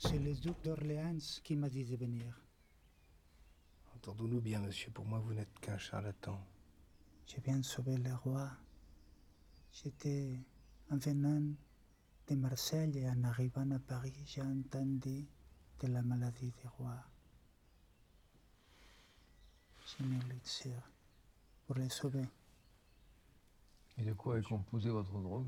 C'est le duc d'Orléans qui m'a dit de venir. Entendons-nous bien, monsieur. Pour moi, vous n'êtes qu'un charlatan. Je viens sauver le roi. J'étais en venant de Marseille et en arrivant à Paris, j'ai entendu de la maladie du roi. J'ai un élixir pour le sauver. Et de quoi est composée votre drogue?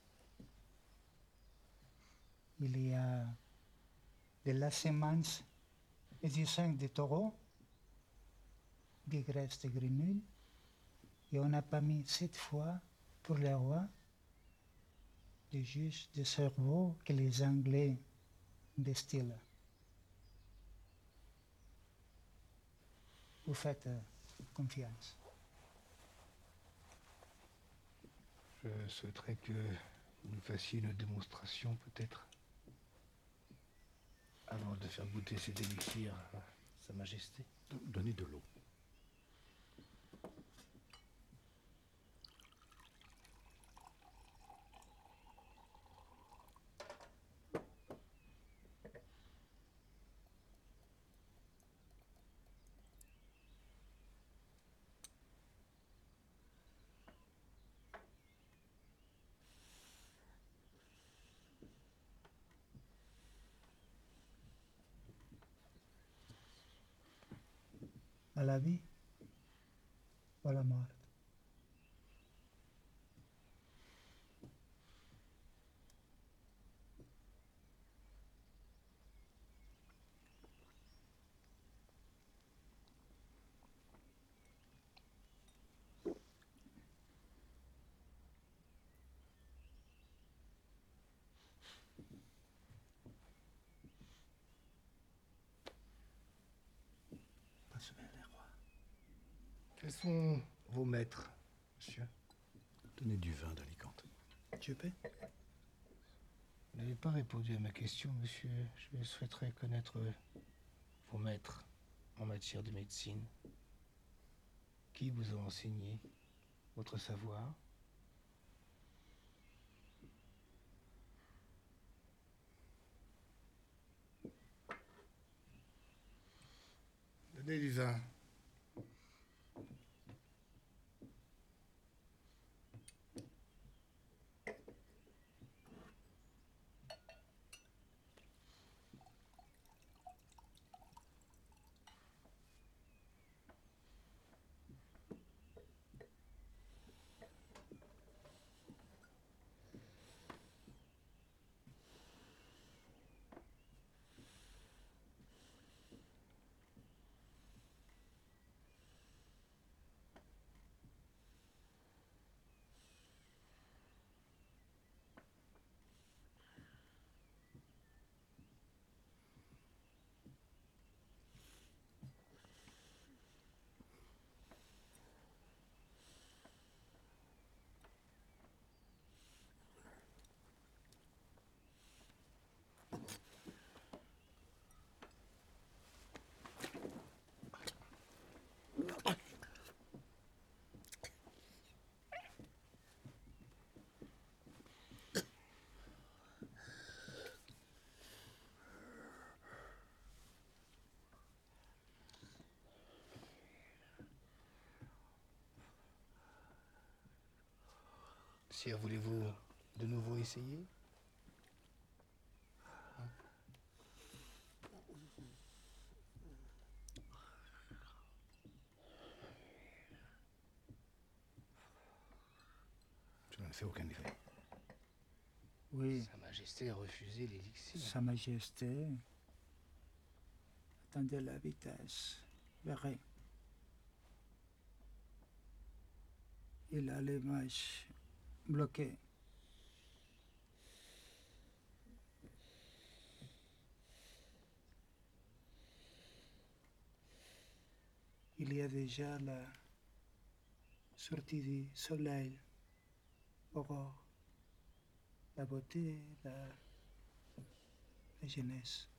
Il y a de la semence et du sang de taureau, des graisses de grenouille, et on n'a pas mis cette fois pour le roi le jus de cerveau que les Anglais distillent. Vous faites confiance. Je souhaiterais que vous nous fassiez une démonstration, peut-être, avant de faire goûter cet élixir à Sa Majesté. Donnez de l'eau. À la vie ou à la mort. Pas sauver le roi. Quels sont vos maîtres, monsieur? Donnez du vin d'Alicante. Tu peux? Vous n'avez pas répondu à ma question, monsieur. Je souhaiterais connaître vos maîtres en matière de médecine. Qui vous a enseigné votre savoir? Donnez du vin. Sire, voulez-vous de nouveau essayer? Ça ne fait aucun effet. Oui, Sa Majesté a refusé l'élixir. Sa Majesté. Attendez la vitesse. Verrez. Il a les mâches bloquées. Il y a déjà la sortie du soleil, aurore, la beauté, la jeunesse.